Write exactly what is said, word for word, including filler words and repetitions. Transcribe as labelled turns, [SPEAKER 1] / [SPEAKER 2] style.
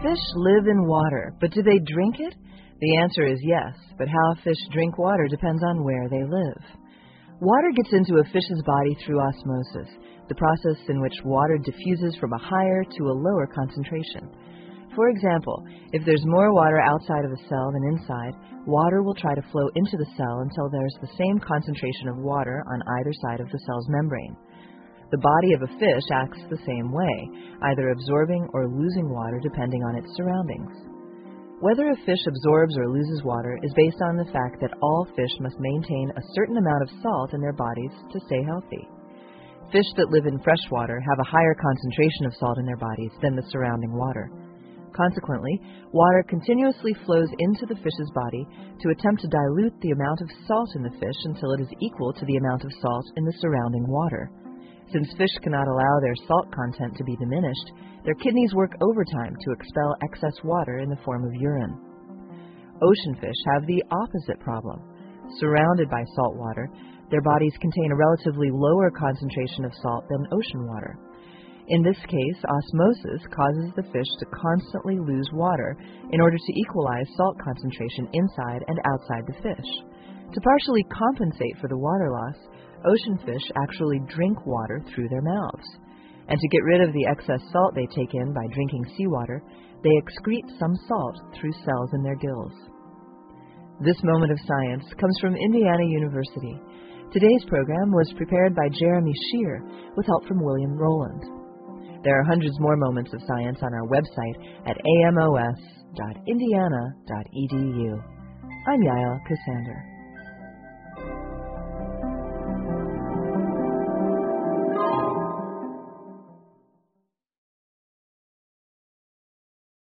[SPEAKER 1] Fish live in water, but do they drink it? The answer is yes, but how fish drink water depends on where they live. Water gets into a fish's body through osmosis, the process in which water diffuses from a higher to a lower concentration. For example, if there's more water outside of a cell than inside, water will try to flow into the cell until there's the same concentration of water on either side of the cell's membrane. The body of a fish acts the same way, either absorbing or losing water depending on its surroundings. Whether a fish absorbs or loses water is based on the fact that all fish must maintain a certain amount of salt in their bodies to stay healthy. Fish that live in fresh water have a higher concentration of salt in their bodies than the surrounding water. Consequently, water continuously flows into the fish's body to attempt to dilute the amount of salt in the fish until it is equal to the amount of salt in the surrounding water. Since fish cannot allow their salt content to be diminished, their kidneys work overtime to expel excess water in the form of urine. Ocean fish have the opposite problem. Surrounded by salt water, their bodies contain a relatively lower concentration of salt than ocean water. In this case, osmosis causes the fish to constantly lose water in order to equalize salt concentration inside and outside the fish. To partially compensate for the water loss, ocean fish actually drink water through their mouths. And to get rid of the excess salt they take in by drinking seawater, they excrete some salt through cells in their gills. This moment of science comes from Indiana University. Today's program was prepared by Jeremy Shear with help from William Rowland. There are hundreds more moments of science on our website at amos dot indiana dot e d u. I'm Yael Cassander.